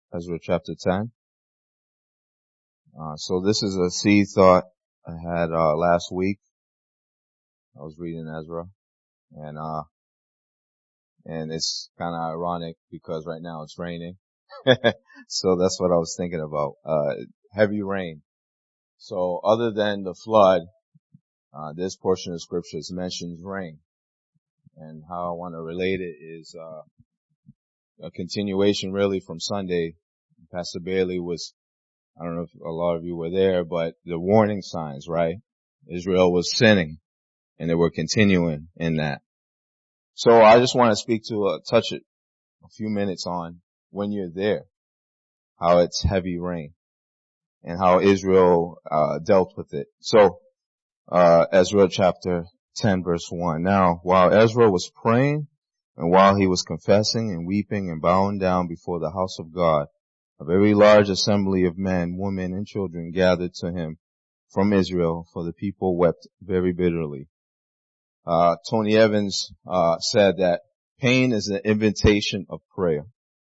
Ezra chapter 10. So this is a seed thought I had last week. I was reading Ezra, and it's kind of ironic because right now it's raining. So that's what I was thinking about. Heavy rain. So other than the flood, this portion of scriptures mentions rain. And how I want to relate it is a continuation really from Sunday. Pastor Bailey was, I don't know if a lot of you were there, but the warning signs, right? Israel was sinning and they were continuing in that. So I just want to speak to, touch it a few minutes on when you're there, how it's heavy rain and how Israel, dealt with it. So, Ezra chapter 10 verse 1. Now, while Ezra was praying and while he was confessing and weeping and bowing down before the house of God, a very large assembly of men, women, and children gathered to him from Israel, for the people wept very bitterly. Tony Evans said that pain is an invitation of prayer.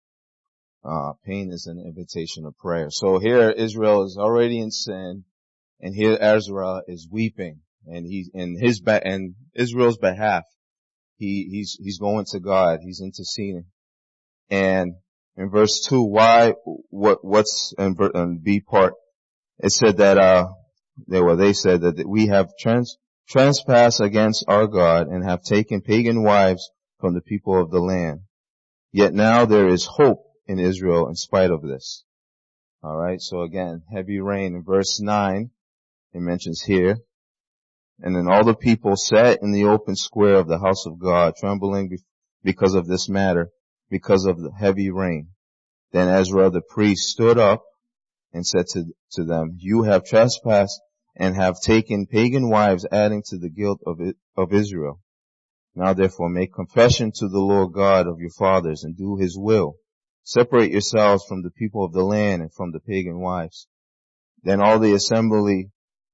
Pain is an invitation of prayer. So here Israel is already in sin, and here Ezra is weeping, and he's in Israel's behalf. He's going to God. He's interceding. And in verse 2, what's in B part, it said that, they said that we have trespassed against our God and have taken pagan wives from the people of the land. Yet now there is hope in Israel in spite of this. Alright, so again, heavy rain. In verse 9, it mentions here, and then all the people sat in the open square of the house of God, trembling because of this matter, because of the heavy rain. Then Ezra the priest stood up and said to them, you have trespassed and have taken pagan wives, adding to the guilt of Israel. Now therefore make confession to the Lord God of your fathers and do his will. Separate yourselves from the people of the land and from the pagan wives. Then all the assembly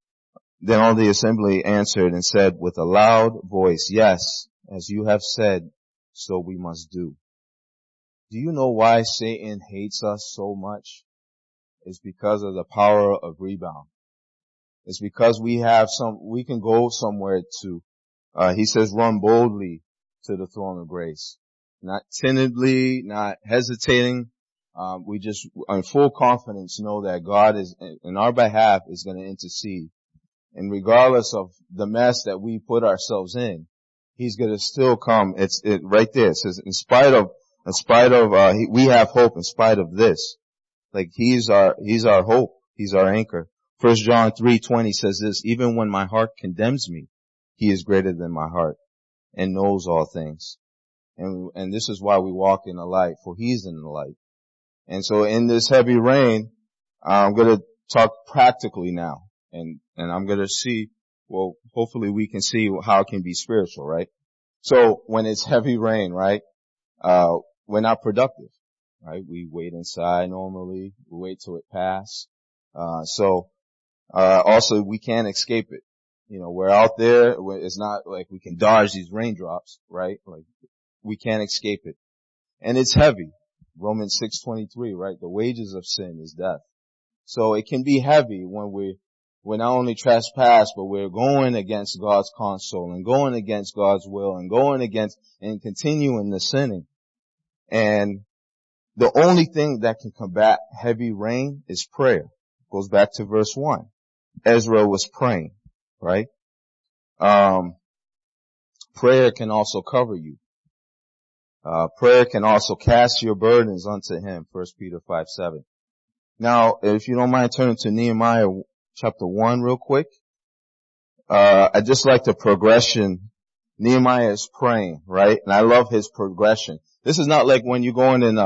answered and said with a loud voice, yes, as you have said, so we must do. Do you know why Satan hates us so much? It's because of the power of rebound. It's because we can go somewhere to, he says run boldly to the throne of grace. Not timidly, not hesitating. We just, in full confidence, know that God is, in our behalf, is going to intercede. And regardless of the mess that we put ourselves in, he's going to still come. It's right there. It says, in spite of, we have hope in spite of this. Like he's our hope. He's our anchor. 1 John 3:20 says this, even when my heart condemns me, he is greater than my heart and knows all things. And this is why we walk in the light, for he's in the light. And so in this heavy rain, I'm going to talk practically now. And I'm going to see, well, hopefully we can see how it can be spiritual, right? So when it's heavy rain, right, we're not productive, right? We wait inside normally. We wait till it passes. Also we can't escape it. You know, we're out there. It's not like we can dodge these raindrops, right? Like we can't escape it. And it's heavy. Romans 6:23, right? The wages of sin is death. So it can be heavy when we're not only trespass, but we're going against God's counsel and going against God's will and going against and continuing the sinning. And the only thing that can combat heavy rain is prayer. It goes back to verse 1. Ezra was praying, right? Prayer can also cover you. Prayer can also cast your burdens unto him. 1 Peter 5:7. Now, if you don't mind turning to Nehemiah chapter 1 real quick. I just like the progression. Nehemiah is praying, right? And I love his progression. This is not like when you're going in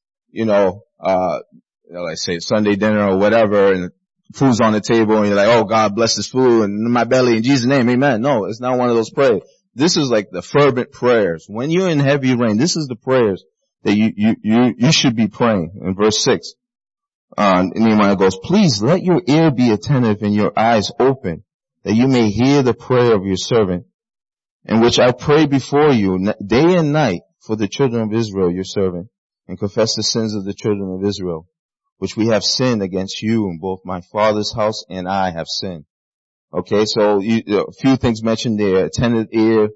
like say Sunday dinner or whatever and food's on the table and you're like, oh God bless this food and in my belly in Jesus' name, amen. No, it's not one of those prayers. This is like the fervent prayers. When you're in heavy rain, this is the prayers that you should be praying. In verse 6, Nehemiah goes, please let your ear be attentive and your eyes open, that you may hear the prayer of your servant, in which I pray before you day and night for the children of Israel, your servant, and confess the sins of the children of Israel, which we have sinned against you, and both my father's house and I have sinned. Okay, so a few things mentioned there. Attentive ear,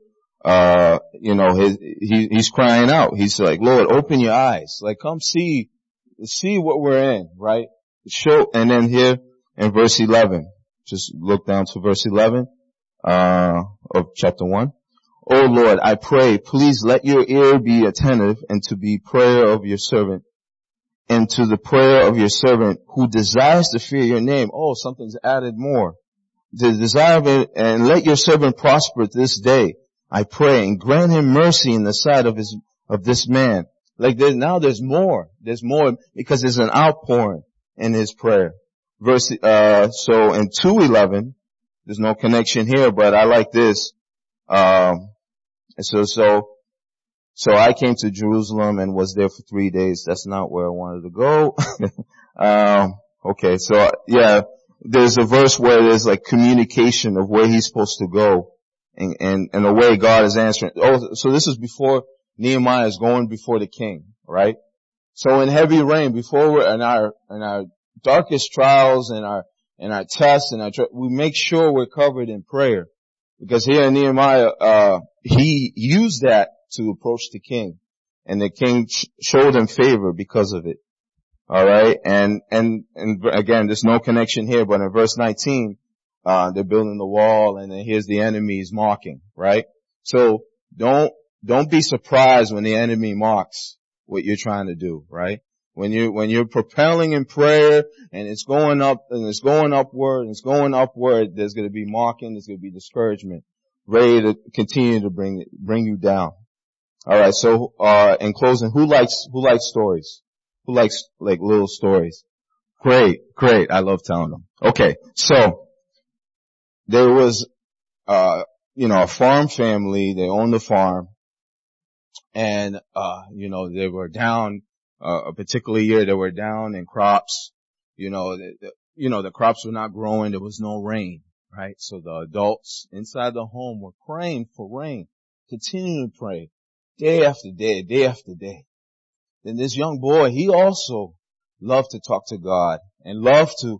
he's crying out. He's like, Lord, open your eyes. Like, come see what we're in, right? And then here in verse 11, just look down to verse 11, of chapter 1. O Lord, I pray, please let your ear be attentive and to the prayer of your servant, and to the prayer of your servant who desires to fear your name. Oh, something's added more. The desire of it, and let your servant prosper this day, I pray, and grant him mercy in the sight of this man. Like there's more. There's more because there's an outpouring in his prayer. So in 2:11, there's no connection here, but I like this. So I came to Jerusalem and was there for 3 days. That's not where I wanted to go. Okay, so yeah, there's a verse where there's like communication of where he's supposed to go and the way God is answering. Oh, so this is before Nehemiah is going before the king, right? So in heavy rain, before we're in our darkest trials and our tests we make sure we're covered in prayer. Because here in Nehemiah, he used that to approach the king. And the king showed him favor because of it. Alright? And again, there's no connection here, but in verse 19, they're building the wall and then here's the enemies mocking, right? So don't be surprised when the enemy mocks what you're trying to do, right? When you're propelling in prayer and it's going up and it's going upward and it's going upward, there's going to be mocking, there's going to be discouragement, ready to continue to bring you down. All right. So, in closing, who likes stories? Who likes like little stories? Great. I love telling them. Okay. So there was, a farm family. They owned a farm and, they were down. A particular year they were down in crops. The crops were not growing. There was no rain, right? So the adults inside the home were praying for rain, continuing to pray day after day, day after day. Then this young boy, he also loved to talk to God and loved to,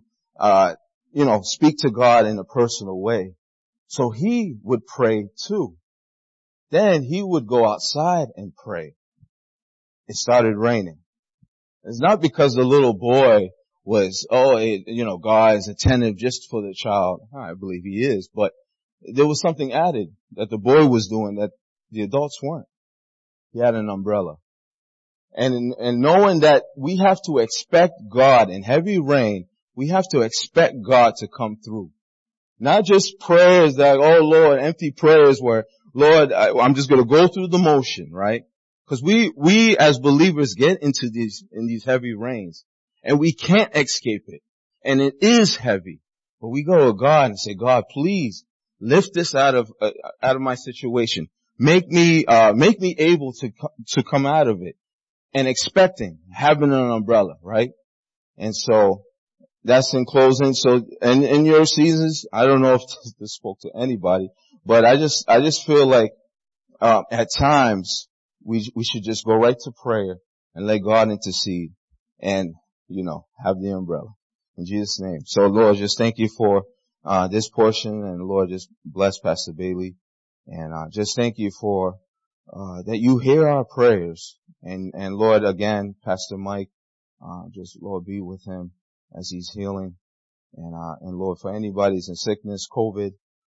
speak to God in a personal way. So he would pray too. Then he would go outside and pray. It started raining. It's not because the little boy was, God is attentive just for the child. I believe he is, but there was something added that the boy was doing that the adults weren't. He had an umbrella. And knowing that we have to expect God in heavy rain, we have to expect God to come through. Not just prayers that, oh Lord, empty prayers where, Lord, I'm just going to go through the motion, right? Because we as believers get into these heavy rains and we can't escape it. And it is heavy. But we go to God and say, God, please lift this out of my situation. Make me able to come out of it and expecting, having an umbrella, right? And so that's in closing. So, and in your seasons, I don't know if this spoke to anybody, but I just feel like, at times, we should just go right to prayer and let God intercede and, have the umbrella. In Jesus' name. So Lord, just thank you for, this portion and Lord, just bless Pastor Bailey and, just thank you for, that you hear our prayers and Lord, again, Pastor Mike, just Lord be with him as he's healing and Lord, for anybody who's in sickness, COVID,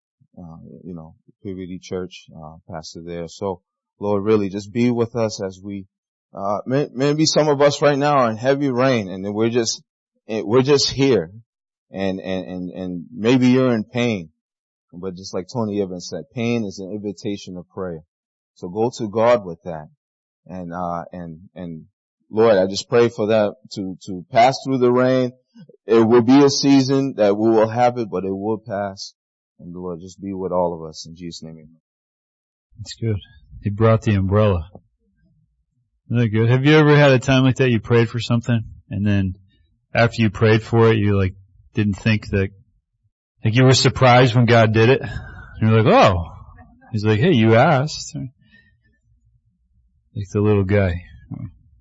Purity Church, pastor there. So Lord, really just be with us as we, maybe some of us right now are in heavy rain and we're just here and maybe you're in pain. But just like Tony Evans said, pain is an invitation of prayer. So go to God with that. And Lord, I just pray for that to pass through the rain. It will be a season that we will have it, but it will pass. And Lord, just be with all of us in Jesus' name. Amen. That's good. He brought the umbrella. Isn't that good? Have you ever had a time like that? You prayed for something and then after you prayed for it, you didn't think that, you were surprised when God did it. And you're like, oh, he's like, hey, you asked. Like the little guy.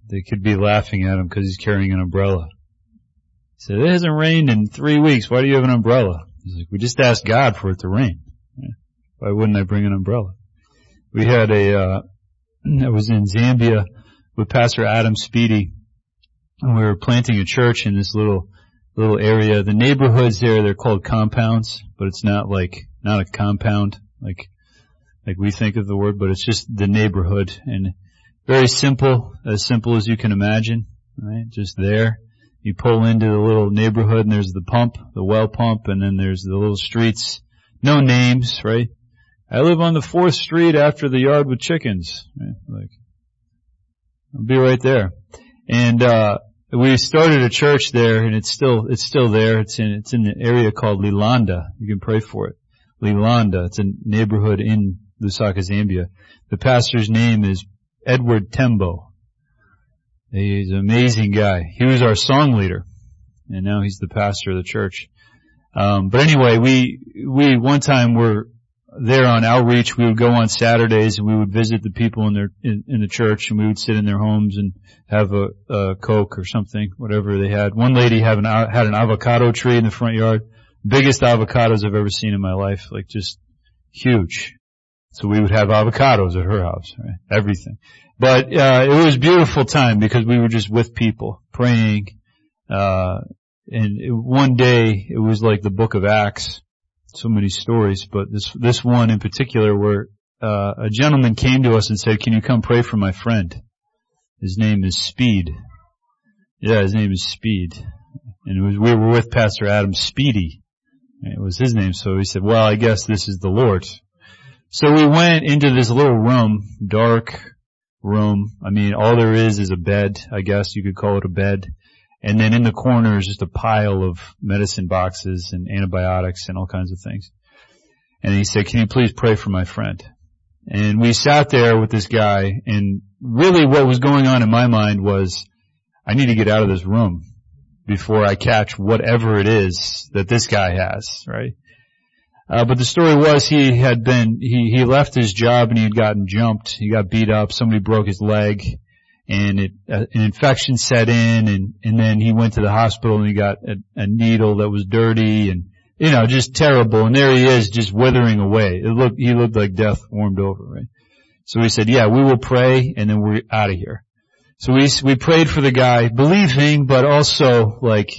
they could be laughing at him because he's carrying an umbrella. He said, it hasn't rained in 3 weeks. Why do you have an umbrella? He's like, we just asked God for it to rain. Why wouldn't I bring an umbrella? We had I was in Zambia with Pastor Adam Speedy, and we were planting a church in this little area. The neighborhoods there, they're called compounds, but it's not a compound like we think of the word, but it's just the neighborhood, and very simple, as simple as you can imagine, right? Just there. You pull into the little neighborhood and there's the pump, the well pump, and then there's the little streets. No names, right? I live on the 4th street after the yard with chickens, right? Like, I'll be right there. And, we started a church there, and it's still there. It's in the area called Lilanda. You can pray for it. Lilanda. It's a neighborhood in Lusaka, Zambia. The pastor's name is Edward Tembo. He's an amazing guy. He was our song leader, and now he's the pastor of the church. But anyway, we one time were there on outreach. We would go on Saturdays and we would visit the people in the church, and we would sit in their homes and have a Coke or something, whatever they had. One lady had an avocado tree in the front yard. Biggest avocados I've ever seen in my life, like just huge. So we would have avocados at her house, right? Everything. But, it was a beautiful time because we were just with people, praying, and one day it was like the book of Acts. So many stories, but this one in particular where, a gentleman came to us and said, can you come pray for my friend? His name is Speed. Yeah, his name is Speed. And we were with Pastor Adam Speedy. It was his name, so he said, well, I guess this is the Lord. So we went into this little room, dark room. I mean, all there is a bed, I guess you could call it a bed. And then in the corner is just a pile of medicine boxes and antibiotics and all kinds of things. And he said, can you please pray for my friend? And we sat there with this guy, and really what was going on in my mind was, I need to get out of this room before I catch whatever it is that this guy has, right? But the story was he left his job and he had gotten jumped. He got beat up. Somebody broke his leg, and an infection set in, and then he went to the hospital and he got a needle that was dirty and, just terrible. And there he is, just withering away. He looked like death warmed over, right? So we said, yeah, we will pray and then we're out of here. So we prayed for the guy, believing, but also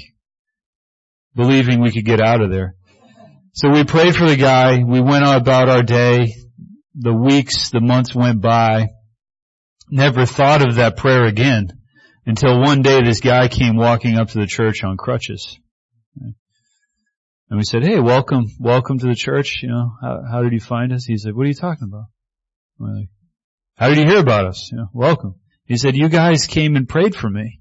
believing we could get out of there. So we prayed for the guy. We went about our day. The weeks, the months went by. Never thought of that prayer again until one day this guy came walking up to the church on crutches. And we said, hey, welcome to the church. How did you find us? He said, what are you talking about? We're like, how did you hear about us? Welcome. He said, you guys came and prayed for me.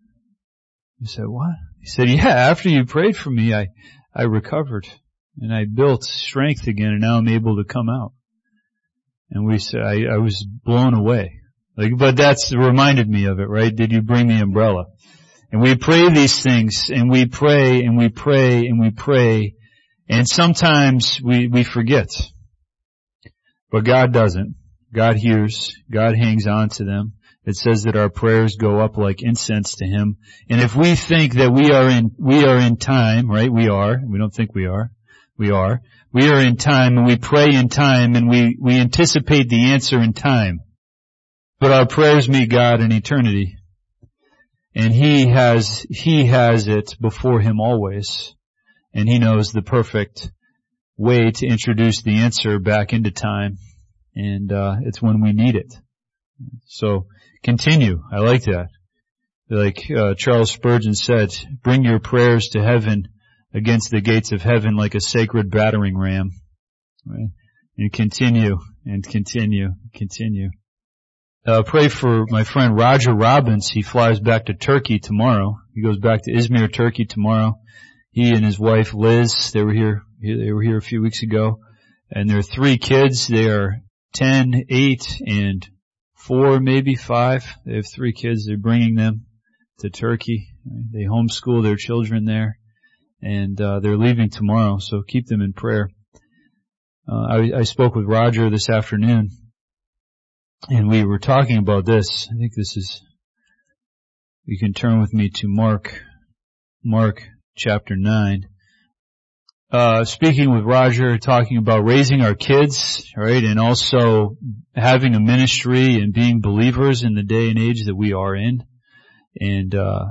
We said, what? He said, yeah, after you prayed for me, I recovered. And I built strength again, and now I'm able to come out. And we said, I was blown away. But that's reminded me of it, right? Did you bring the umbrella? And we pray these things, and we pray, and we pray, and we pray, and sometimes we forget. But God doesn't. God hears. God hangs on to them. It says that our prayers go up like incense to Him. And if we think that we are in time, right? We are. We don't think we are. We are. We are in time, and we pray in time, and we anticipate the answer in time. But our prayers meet God in eternity. And He has it before Him always. And He knows the perfect way to introduce the answer back into time. And it's when we need it. So continue. I like that. Like Charles Spurgeon said, bring your prayers to heaven against the gates of heaven like a sacred battering ram. Right? And continue and continue, continue. Pray for my friend Roger Robbins. He flies back to Turkey tomorrow. He goes back to Izmir, Turkey tomorrow. He and his wife Liz, they were here a few weeks ago. And there are 3 kids. They are 10, 8, and 4, maybe 5. They have 3 kids. They're bringing them to Turkey. They homeschool their children there. And they're leaving tomorrow, so keep them in prayer. I spoke with Roger this afternoon, and we were talking about this. I think this is You can turn with me to Mark chapter 9. Speaking with Roger, talking about raising our kids, right, and also having a ministry and being believers in the day and age that we are in, and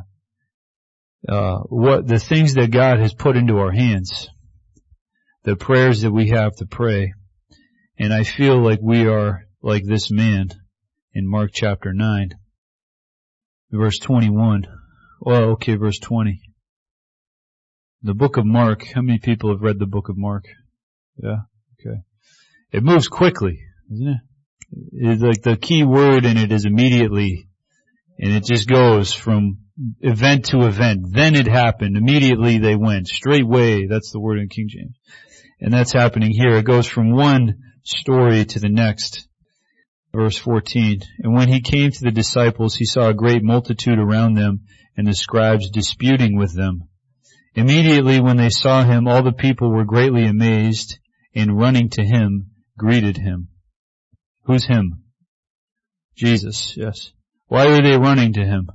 what the things that God has put into our hands, the prayers that we have to pray. And I feel like we are like this man in Mark chapter 9, verse 21. Well, okay, verse 20. The book of Mark. How many people have read the book of Mark? Yeah? Okay. It moves quickly, isn't it? It's like the key word in it is immediately, and it just goes from event to event. Then it happened. Immediately they went. Straightway, that's the word in King James. And that's happening here. It goes from one story to the next. Verse 14. And when he came to the disciples, he saw a great multitude around them, and the scribes disputing with them. Immediately when they saw him, all the people were greatly amazed, and running to him, greeted him. Who's him? Jesus, yes. Why are they running to him?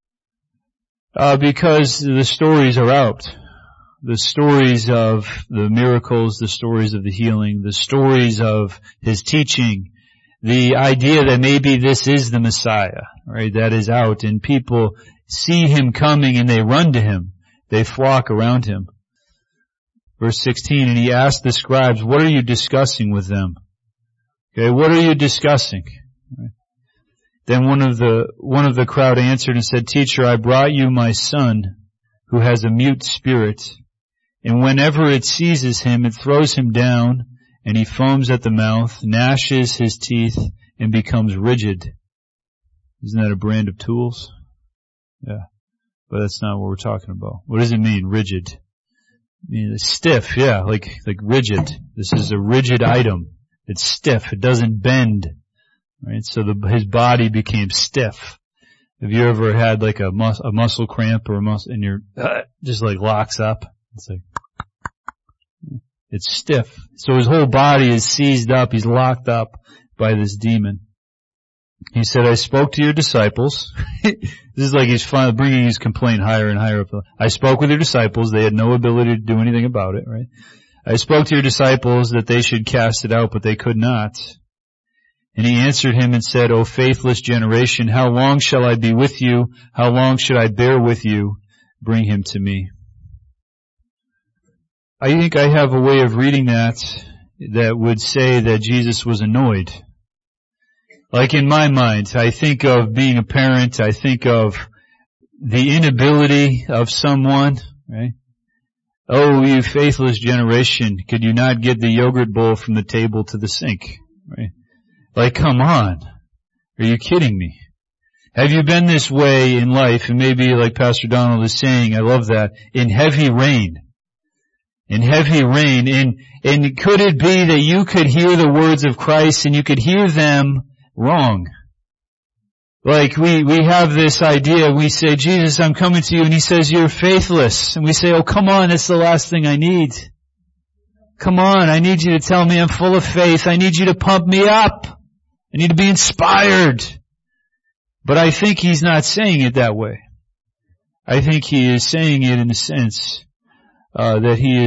Because the stories are out. The stories of the miracles, the stories of the healing, the stories of his teaching, the idea that maybe this is the Messiah, right? That is out, and people see him coming and they run to him. They flock around him. Verse 16, and he asked the scribes, what are you discussing with them? Okay, what are you discussing? Right. Then one of the crowd answered and said, Teacher, I brought you my son who has a mute spirit, and whenever it seizes him, it throws him down, and he foams at the mouth, gnashes his teeth, and becomes rigid. Isn't that a brand of tools? Yeah. But that's not what we're talking about. What does it mean, rigid? I mean, stiff, yeah, like rigid. This is a rigid item. It's stiff. It doesn't bend. Right? So his body became stiff. Have you ever had like a muscle cramp or a muscle, and your just like locks up? It's like, it's stiff. So his whole body is seized up. He's locked up by this demon. He said, I spoke to your disciples. This is like he's finally bringing his complaint higher and higher up. I spoke with your disciples. They had no ability to do anything about it, right? I spoke to your disciples that they should cast it out, but they could not. And he answered him and said, O faithless generation, how long shall I be with you? How long should I bear with you? Bring him to me. I think I have a way of reading that would say that Jesus was annoyed. Like in my mind, I think of being a parent, I think of the inability of someone, right? Oh, you faithless generation, could you not get the yogurt bowl from the table to the sink, right? Like, come on. Are you kidding me? Have you been this way in life? And maybe like Pastor Donald is saying, I love that, in heavy rain. In heavy rain. And could it be that you could hear the words of Christ and you could hear them wrong? Like we have this idea, we say, Jesus, I'm coming to you, and he says, you're faithless. And we say, oh, come on, that's the last thing I need. Come on, I need you to tell me I'm full of faith. I need you to pump me up. I need to be inspired. But I think he's not saying it that way. I think he is saying it in the sense that he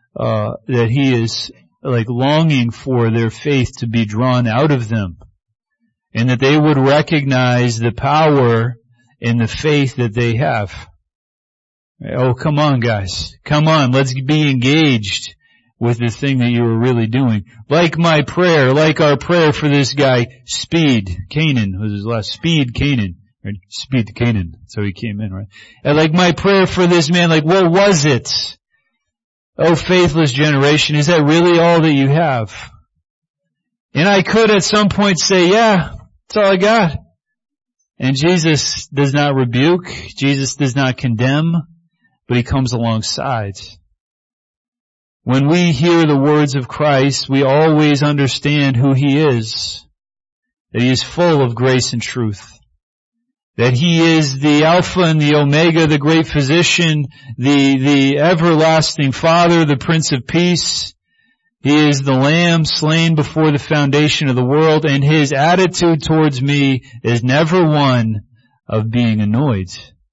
is like longing for their faith to be drawn out of them, and that they would recognize the power in the faith that they have. Oh, come on, guys. Come on, let's be engaged with the thing that you were really doing. Like my prayer, like our prayer for this guy, Speed Canaan was his last, Speed Canaan. Right? Speed Canaan. So he came in, right? And like my prayer for this man, like what was it? Oh, faithless generation, is that really all that you have? And I could at some point say, yeah, that's all I got. And Jesus does not rebuke, Jesus does not condemn, but he comes alongside. When we hear the words of Christ, we always understand who he is, that he is full of grace and truth, that he is the Alpha and the Omega, the great physician, the everlasting Father, the Prince of Peace. He is the Lamb slain before the foundation of the world, and his attitude towards me is never one of being annoyed.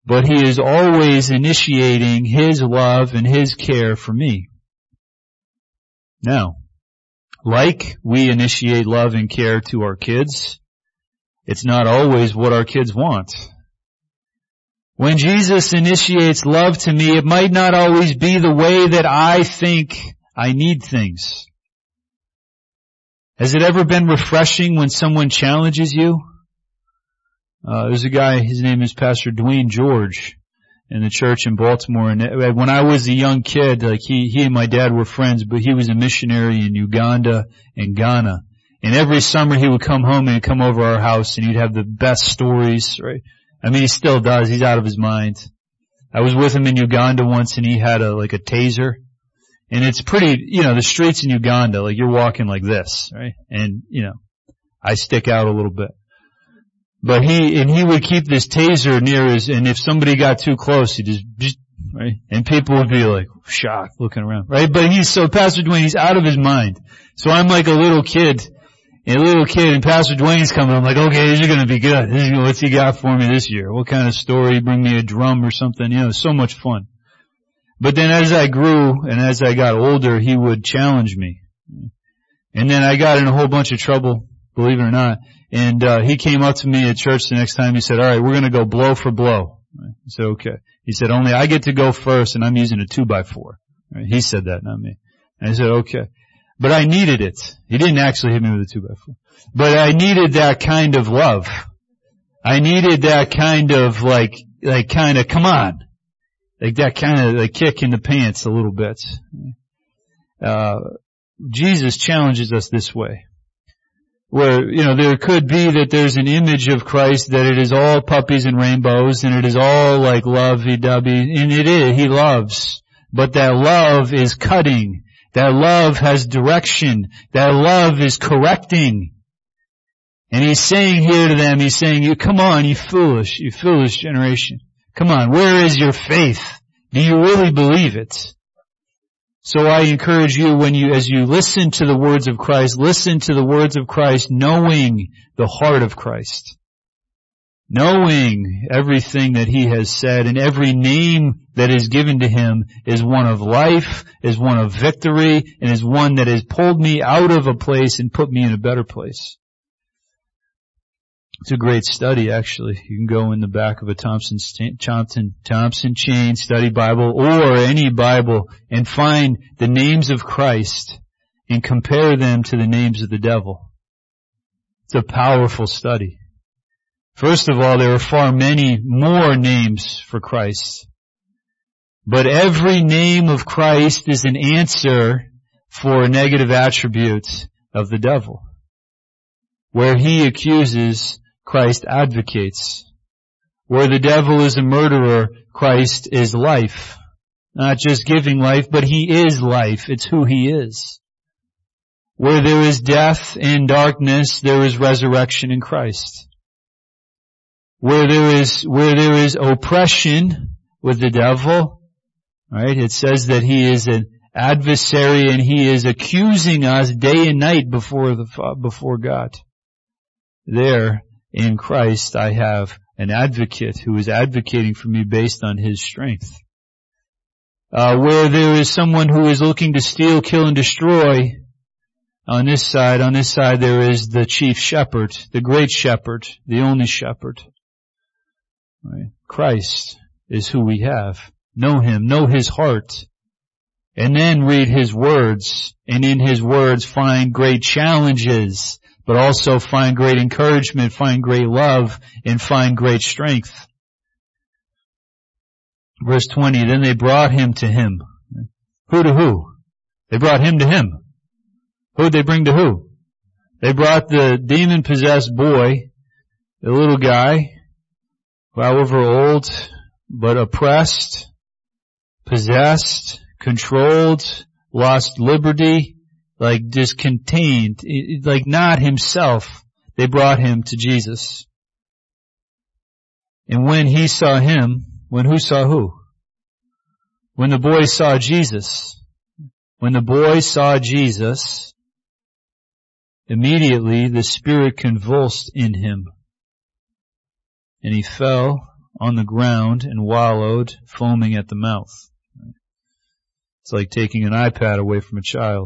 but He is always initiating His love and His care for me. Now, like we initiate love and care to our kids, it's not always what our kids want. When Jesus initiates love to me, it might not always be the way that I think I need things. Has it ever been refreshing when someone challenges you? There's a guy, his name is Pastor Dwayne George in the church in Baltimore. And when I was a young kid, like he and my dad were friends, but he was a missionary in Uganda and Ghana. And every summer he would come home and he'd come over our house and he'd have the best stories, right? I mean, he still does. He's out of his mind. I was with him in Uganda once and he had a taser. And it's pretty, the streets in Uganda, like you're walking like this, right? And, I stick out a little bit. But he would keep this taser near and if somebody got too close, he just, right? And people would be like shocked looking around, right? But Pastor Dwayne, he's out of his mind. So I'm like a little kid, and Pastor Dwayne's coming. I'm like, okay, this is going to be good. What's he got for me this year? What kind of story? Bring me a drum or something. So much fun. But then as I grew and as I got older, he would challenge me. And then I got in a whole bunch of trouble, believe it or not. And he came up to me at church the next time. He said, all right, we're going to go blow for blow. I said, okay. He said, only I get to go first and I'm using a 2x4. Right? He said that, not me. And I said, okay. But I needed it. He didn't actually hit me with a 2x4. But I needed that kind of love. I needed that kind of come on. Like that kind of kick in the pants a little bit. Jesus challenges us this way. Where, there could be that there's an image of Christ that it is all puppies and rainbows and it is all like lovey-dovey, and it is, He loves. But that love is cutting. That love has direction. That love is correcting. And He's saying here to them, He's saying, come on, you foolish generation. Come on, where is your faith? Do you really believe it? So I encourage you as you listen to the words of Christ, listen to the words of Christ knowing the heart of Christ. Knowing everything that He has said and every name that is given to Him is one of life, is one of victory, and is one that has pulled me out of a place and put me in a better place. It's a great study, actually. You can go in the back of a Thompson Chain Study Bible or any Bible and find the names of Christ and compare them to the names of the devil. It's a powerful study. First of all, there are far many more names for Christ. But every name of Christ is an answer for a negative attribute of the devil. Where he accuses, Christ advocates. Where the devil is a murderer, Christ is life. Not just giving life, but He is life. It's who He is. Where there is death and darkness, there is resurrection in Christ. Where there is oppression with the devil, right? It says that he is an adversary and he is accusing us day and night before God. There, in Christ, I have an advocate who is advocating for me based on His strength. Where there is someone who is looking to steal, kill, and destroy, on this side there is the chief shepherd, the great shepherd, the only shepherd. Right? Christ is who we have. Know Him, know His heart, and then read His words, and in His words find great challenges, but also find great encouragement, find great love, and find great strength. Verse 20, then they brought Him to Him. Who to who? They brought Him to Him. Who did they bring to who? They brought the demon-possessed boy, the little guy, however old, but oppressed, possessed, controlled, lost liberty, like discontained, like not himself. They brought him to Jesus. And when he saw him, when who saw who? When the boy saw Jesus. When the boy saw Jesus, immediately the Spirit convulsed in him. And he fell on the ground and wallowed, foaming at the mouth. It's like taking an iPad away from a child.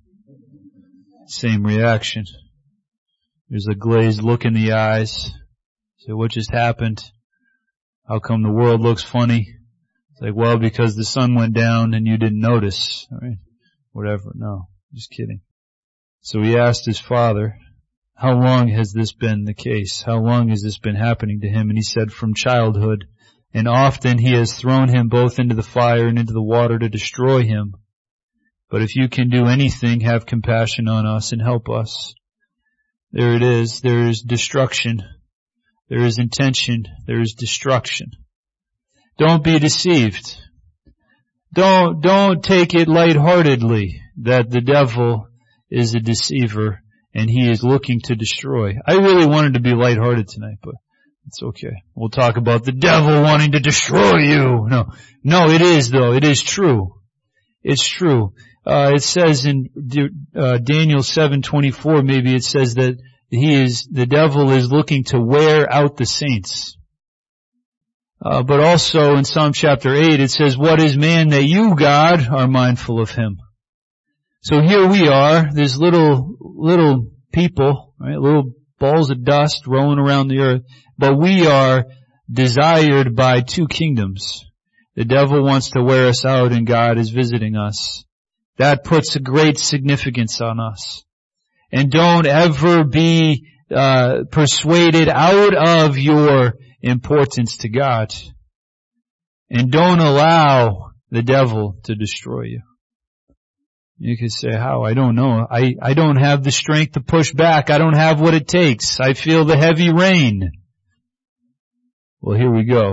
Same reaction. There's a glazed look in the eyes. So what just happened? How come the world looks funny? It's like, well, because the sun went down and you didn't notice. All right? Whatever. No, just kidding. So he asked his father, how long has this been the case? How long has this been happening to him? And he said, from childhood. And often he has thrown him both into the fire and into the water to destroy him. But if you can do anything, have compassion on us and help us. There it is. There is destruction. There is intention. There is destruction. Don't be deceived. Don't take it lightheartedly that the devil is a deceiver and he is looking to destroy. I really wanted to be lighthearted tonight, but it's okay. We'll talk about the devil wanting to destroy you. No, it is though. It is true. It's true. It says in Daniel 7:24, maybe it says that the devil is looking to wear out the saints. But also in Psalm chapter 8, it says, what is man that you, God, are mindful of him? So here we are, this little people, right? Little balls of dust rolling around the earth, but we are desired by two kingdoms. The devil wants to wear us out and God is visiting us. That puts a great significance on us. And don't ever be persuaded out of your importance to God. And don't allow the devil to destroy you. You could say, how? I don't know. I don't have the strength to push back. I don't have what it takes. I feel the heavy rain. Well, here we go.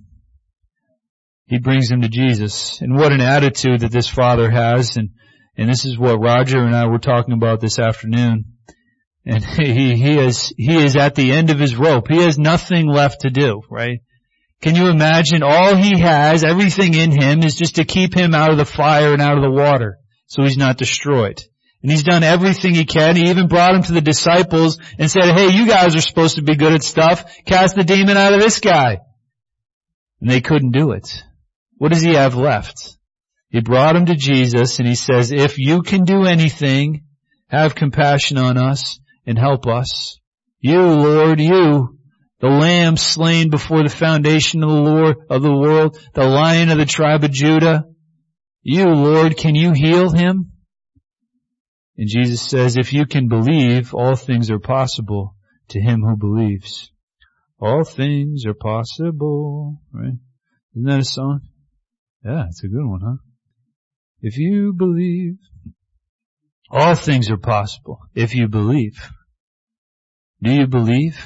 He brings him to Jesus. And what an attitude that this father has. And this is what Roger and I were talking about this afternoon. And he is at the end of his rope. He has nothing left to do, right? Can you imagine? All he has, everything in him, is just to keep him out of the fire and out of the water, so he's not destroyed. And he's done everything he can. He even brought him to the disciples and said, hey, you guys are supposed to be good at stuff. Cast the demon out of this guy. And they couldn't do it. What does he have left? He brought him to Jesus and he says, if you can do anything, have compassion on us and help us. You, Lord, you, the Lamb slain before the foundation of the world, the Lion of the tribe of Judah. You, Lord, can you heal him? And Jesus says, if you can believe, all things are possible to him who believes. All things are possible, right? Isn't that a song? Yeah, it's a good one, huh? If you believe, all things are possible if you believe. Do you believe?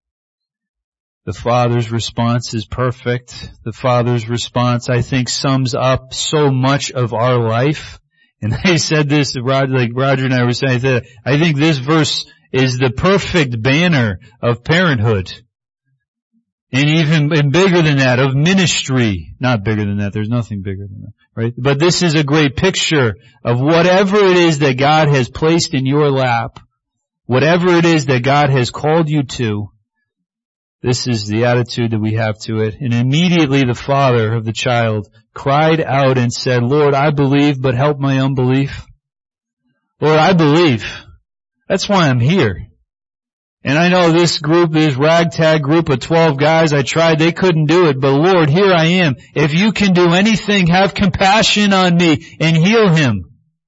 The Father's response is perfect. The Father's response, I think, sums up so much of our life. And they said this, like Roger and I were saying, I think this verse is the perfect banner of parenthood. And even bigger than that, of ministry. Not bigger than that, there's nothing bigger than that, right? But this is a great picture of whatever it is that God has placed in your lap, whatever it is that God has called you to. This is the attitude that we have to it. And immediately the father of the child cried out and said, Lord, I believe, but help my unbelief. Lord, I believe. That's why I'm here. And I know this ragtag group of 12 guys, I tried, they couldn't do it, but Lord, here I am. If you can do anything, have compassion on me and heal him.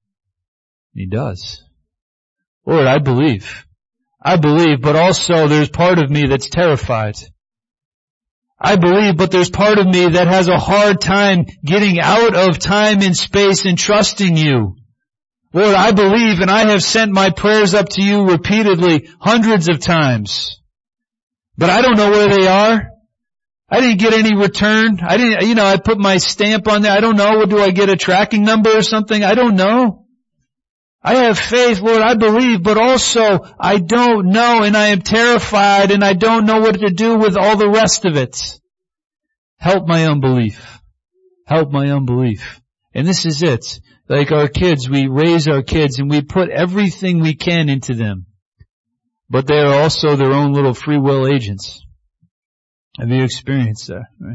He does. Lord, I believe. I believe, but also there's part of me that's terrified. I believe, but there's part of me that has a hard time getting out of time and space and trusting you. Lord, I believe, and I have sent my prayers up to you repeatedly, hundreds of times. But I don't know where they are. I didn't get any return. I put my stamp on there. I don't know. Do I get a tracking number or something? I don't know. I have faith, Lord, I believe, but also I don't know, and I am terrified, and I don't know what to do with all the rest of it. Help my unbelief. Help my unbelief. And this is it. Like our kids, we raise our kids and we put everything we can into them. But they are also their own little free will agents. Have you experienced that? Right?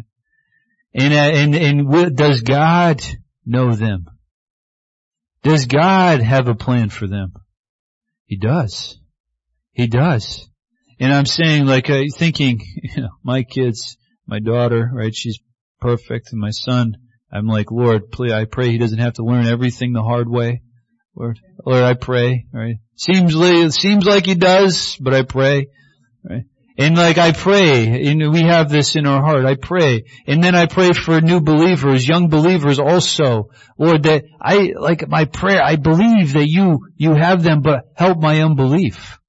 And does God know them? Does God have a plan for them? He does. He does. And I'm saying, like, thinking, my kids, my daughter, right, she's perfect, and my son, I'm like, Lord, please, I pray he doesn't have to learn everything the hard way. Lord, I pray, right? Seems like he does, but I pray, right? And like I pray, and we have this in our heart, I pray. And then I pray for new believers, young believers also. Lord, that like my prayer, I believe that you have them, but help my unbelief.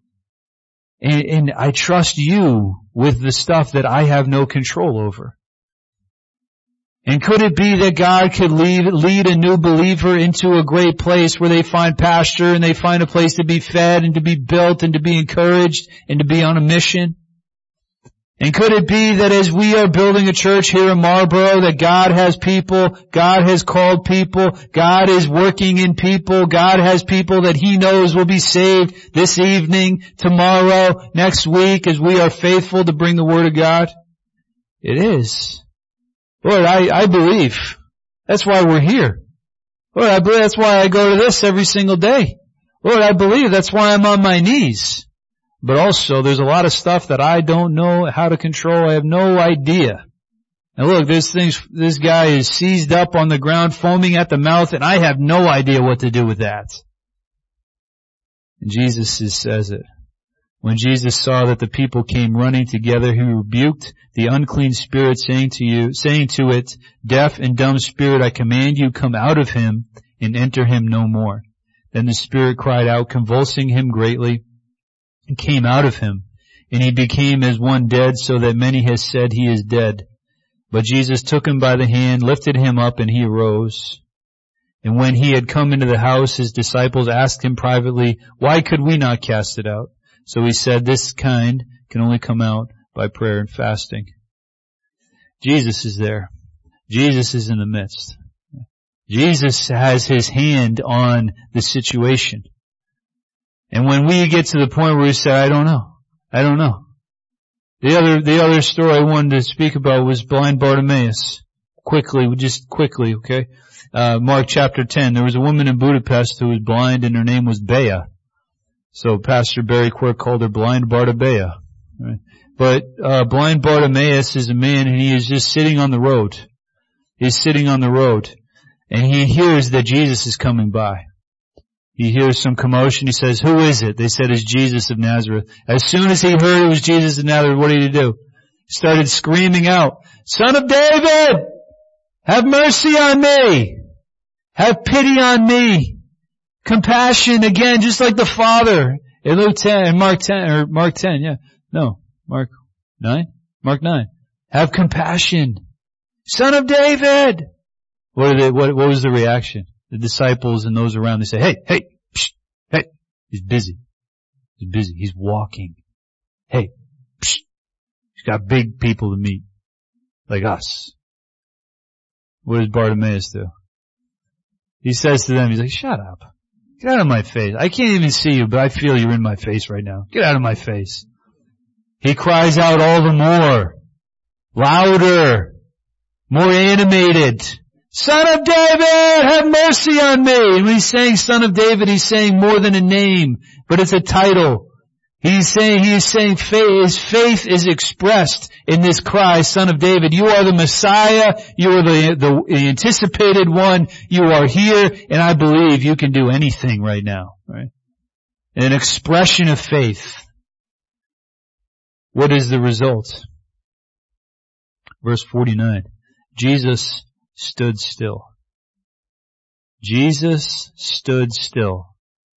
And I trust you with the stuff that I have no control over. And could it be that God could lead a new believer into a great place where they find pasture and they find a place to be fed and to be built and to be encouraged and to be on a mission? And could it be that as we are building a church here in Marlboro, that God has people, God has called people, God is working in people, God has people that He knows will be saved this evening, tomorrow, next week, as we are faithful to bring the Word of God? It is. Lord, I believe. That's why we're here. Lord, I believe that's why I go to this every single day. Lord, I believe that's why I'm on my knees. But also, there's a lot of stuff that I don't know how to control. I have no idea. And look, this guy is seized up on the ground, foaming at the mouth, and I have no idea what to do with that. And Jesus says it. When Jesus saw that the people came running together, He rebuked the unclean spirit, saying to it, deaf and dumb spirit, I command you, come out of him and enter him no more. Then the spirit cried out, convulsing him greatly, and came out of him. And he became as one dead, so that many have said he is dead. But Jesus took him by the hand, lifted him up, and he arose. And when he had come into the house, his disciples asked him privately, why could we not cast it out? So he said, this kind can only come out by prayer and fasting. Jesus is there. Jesus is in the midst. Jesus has His hand on the situation. And when we get to the point where we say, I don't know. The other story I wanted to speak about was blind Bartimaeus. Quickly, okay? Mark chapter 10. There was a woman in Budapest who was blind, and her name was Bea. So Pastor Barry Quirk called her blind Bartimaeus. Right? But blind Bartimaeus is a man, and he is just sitting on the road. He's sitting on the road, and he hears that Jesus is coming by. He hears some commotion. He says, who is it? They said, it's Jesus of Nazareth. As soon as he heard it was Jesus of Nazareth, what did he do? He started screaming out, Son of David, have mercy on me. Have pity on me. Compassion, again, just like the Father. In Luke 10, Mark 10, yeah. No, Mark 9? Mark 9. Have compassion. Son of David! What was the reaction? The disciples and those around, they say, hey, he's busy. He's walking. Hey, psh, he's got big people to meet. Like us. What does Bartimaeus do? He says to them, he's like, shut up. Get out of my face. I can't even see you, but I feel you're in my face right now. Get out of my face. He cries out all the more. Louder. More animated. Son of David, have mercy on me. And when he's saying Son of David, he's saying more than a name, but it's a title. He is saying his faith is expressed in this cry, Son of David. You are the Messiah. You are the anticipated one. You are here, and I believe you can do anything right now. Right? An expression of faith. What is the result? Verse 49. Jesus stood still. Jesus stood still.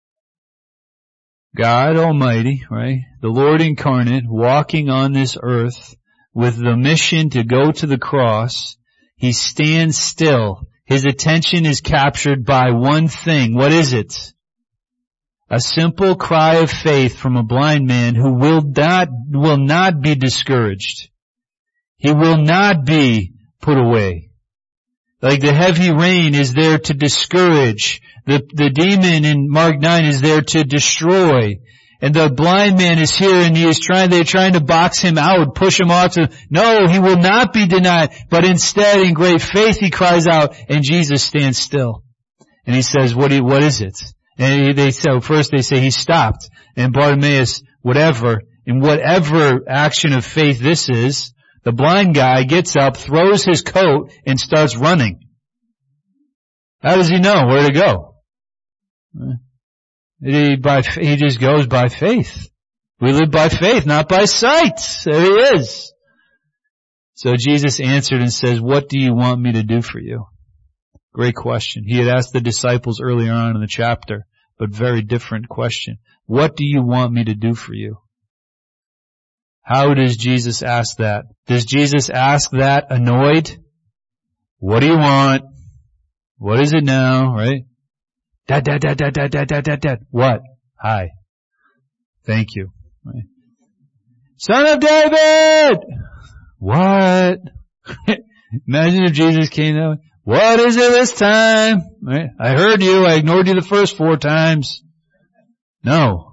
God Almighty, right? The Lord incarnate, walking on this earth with the mission to go to the cross. He stands still. His attention is captured by one thing. What is it? A simple cry of faith from a blind man who will not be discouraged. He will not be put away. Like the heavy rain is there to discourage. The demon in Mark 9 is there to destroy. And the blind man is here and they're trying to box him out, push him off no, he will not be denied. But instead, in great faith, he cries out and Jesus stands still. And he says, what is it? And first they say he stopped. And Bartimaeus, in whatever action of faith this is, the blind guy gets up, throws his coat, and starts running. How does he know where to go? He just goes by faith. We live by faith, not by sight. There he is. So Jesus answered and says, what do you want me to do for you? Great question. He had asked the disciples earlier on in the chapter, but very different question. What do you want me to do for you? How does Jesus ask that? Does Jesus ask that annoyed? What do you want? What is it now, right? Dad. What? Hi. Thank you. Right. Son of David! What? Imagine if Jesus came down. What is it this time? Right? I heard you. I ignored you the first 4 times. No.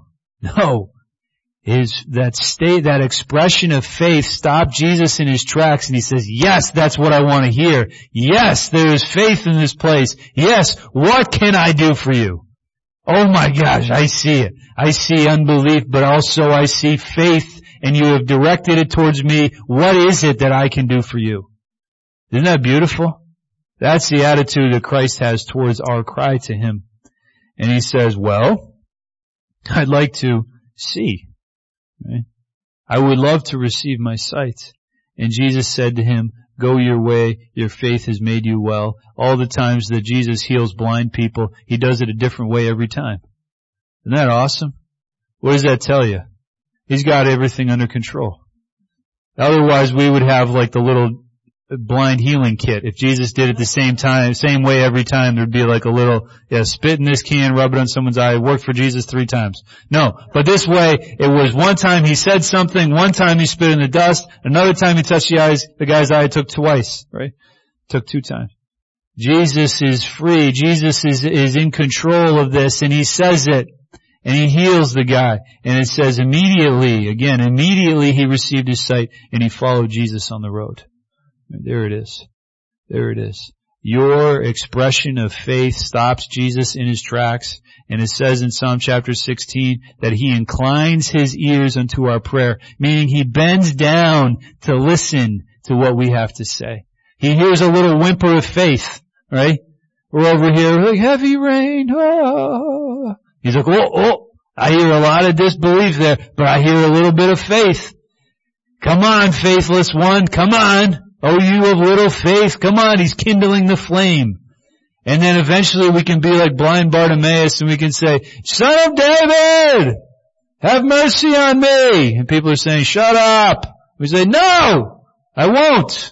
That expression of faith stopped Jesus in his tracks and he says, yes, that's what I want to hear. Yes, there is faith in this place. Yes, what can I do for you? Oh my gosh, I see it. I see unbelief, but also I see faith and you have directed it towards me. What is it that I can do for you? Isn't that beautiful? That's the attitude that Christ has towards our cry to him. And he says, well, I'd like to see. Right? I would love to receive my sight. And Jesus said to him, go your way, your faith has made you well. All the times that Jesus heals blind people, he does it a different way every time. Isn't that awesome? What does that tell you? He's got everything under control. Otherwise we would have like the little blind healing kit. If Jesus did it the same way every time, there'd be like a little, spit in this can, rub it on someone's eye. It worked for Jesus 3 times. No, but this way, it was one time he said something, one time he spit in the dust, another time he touched the guy's eye, it took twice, right? Took 2 times. Jesus is free. Jesus is in control of this, and he says it, and he heals the guy. And it says immediately he received his sight, and he followed Jesus on the road. There it is. Your expression of faith stops Jesus in his tracks. And it says in Psalm chapter 16 that he inclines his ears unto our prayer, meaning he bends down to listen to what we have to say. He hears a little whimper of faith, right? We're over here like, heavy rain. Oh. He's like, oh, I hear a lot of disbelief there, but I hear a little bit of faith. Come on, faithless one, come on. Oh, you of little faith, come on, he's kindling the flame. And then eventually we can be like blind Bartimaeus and we can say, Son of David, have mercy on me. And people are saying, shut up. We say, no, I won't.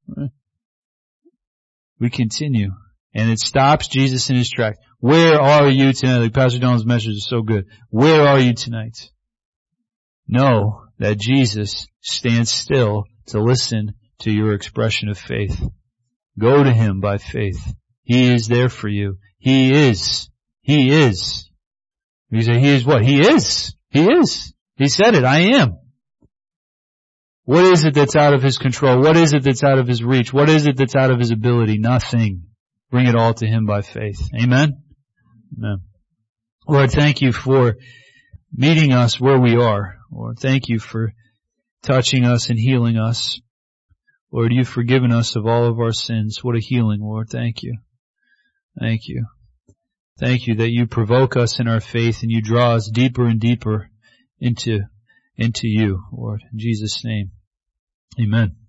We continue. And it stops Jesus in his tracks. Where are you tonight? Like Pastor Donald's message is so good. Where are you tonight? Know that Jesus stands still to listen to your expression of faith. Go to him by faith. He is there for you. He is. You say, he is what? He is. He said it. I am. What is it that's out of his control? What is it that's out of his reach? What is it that's out of his ability? Nothing. Bring it all to him by faith. Amen? Amen. Lord, thank you for meeting us where we are. Lord, thank you for touching us and healing us. Lord, you've forgiven us of all of our sins. What a healing, Lord. Thank you. Thank you. Thank you that you provoke us in our faith and you draw us deeper and deeper into you, Lord. In Jesus' name, amen.